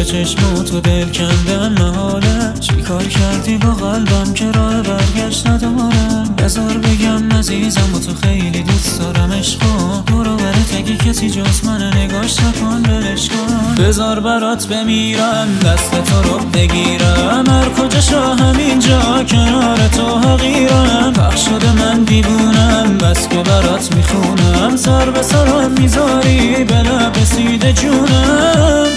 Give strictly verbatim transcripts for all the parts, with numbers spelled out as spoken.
چشمات و دل کندم محاله. چی کار کردی با قلبم که راه برگشت ندارم؟ بذار بگم عزیزم و تو خیلی دوست دارم. عشقا برو برات اگه کسی جز من نگاش نکن ولش کن. بذار برات بمیرم دست تو رو بگیرم، هر کجا شا همینجا کنار تو حقیرم. پخش شده من دیوونم بس که برات میخونم، سر به سرم میذاری به لب رسیده جونم.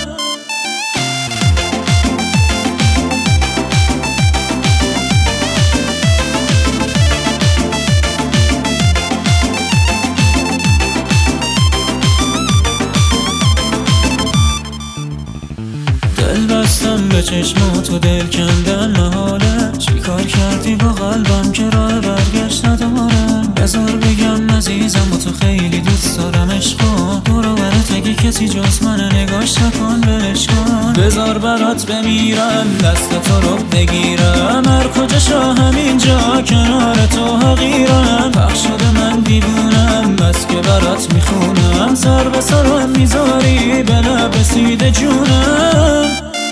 دل بستم به چشمات و دل کندم محاله. چی کار کردی با قلبم که راه برگشت ندارم؟ بذار بگم عزیزم و تو خیلی دوست دارم. عشقا برو برات اگه کسی جز من نگاش نکن ولش کن. بذار برات بمیرم دست تو رو بگیرم، هر کجا شا همینجا کنار تو حقیرم. پخش شده من دیوونم بس که برات میخونم، سر به سرم میذاری به لب رسیده جونم.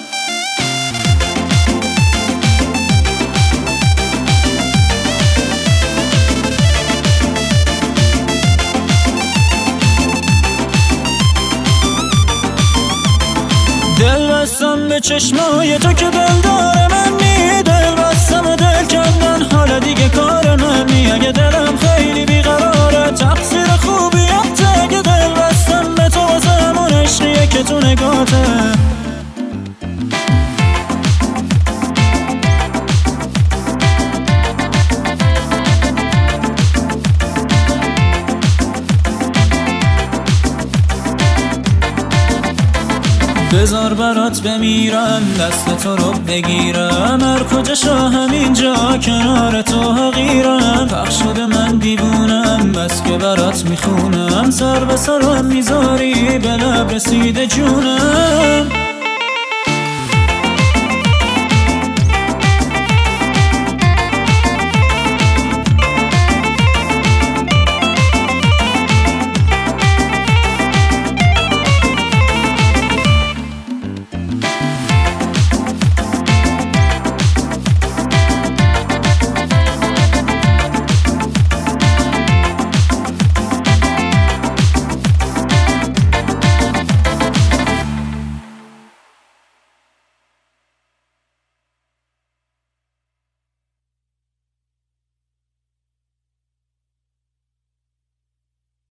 دل بستم به چشمای تو که دل داره من نی، دل بستم و دل کندن حالا دیگه کار من نی. اگه دلم خیلی بیقراره تقصیر خوبیته، اگه دل بستم به تو واسه همون عشقیه که تو نگاته. بذار برات بمیرم دست تو رو بگیرم، هر کجا شا همینجا کنار تو حقیرم. پخش شده من دیوونم بس که برات میخونم، سر به سرم میذاری به لب رسیده جونم.